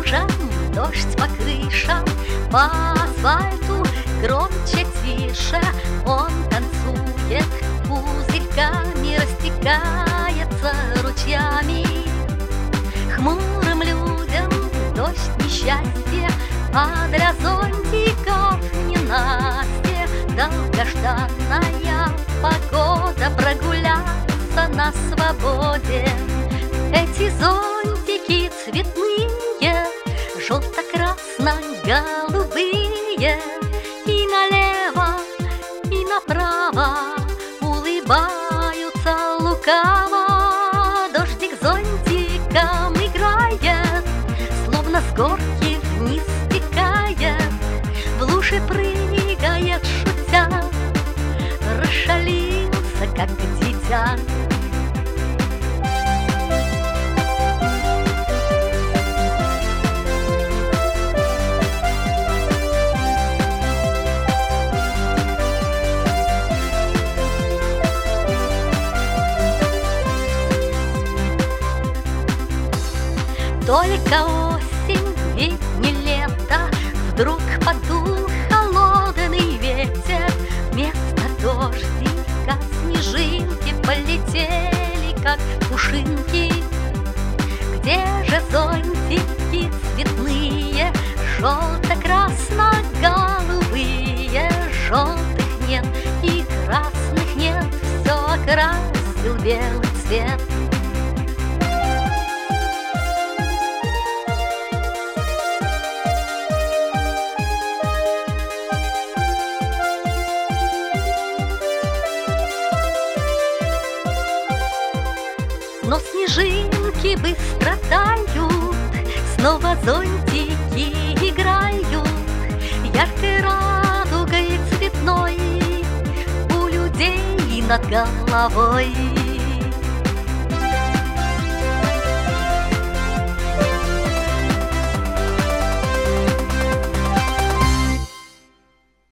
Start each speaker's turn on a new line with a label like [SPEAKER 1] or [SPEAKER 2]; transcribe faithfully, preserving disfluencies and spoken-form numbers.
[SPEAKER 1] лужам, дождь по крышам, по асфальту громче, тише. Он танцует, пузырьками растекается ручьями. Хмурым людям дождь несчастье, а для зонтиков ненастье. Долгожданная погода, прогуляться на свободе. Эти зонтики цветные, желто-красно-голубые, и налево, и направо улыбаются лукаво. Дождик зонтиком играет, словно с горки вниз стекает, в лужи прыгает, шутя, расшалился, как дитя. Только осень, ведь не лето, вдруг подул холодный ветер. Вместо дождика снежинки полетели, как пушинки. Где же зонтики цветные, желто-красно-голубые? Желтых нет и красных нет, все окрасил белый цвет. Но снежинки быстро тают, снова зонтики играют яркой радугой цветной у людей над головой.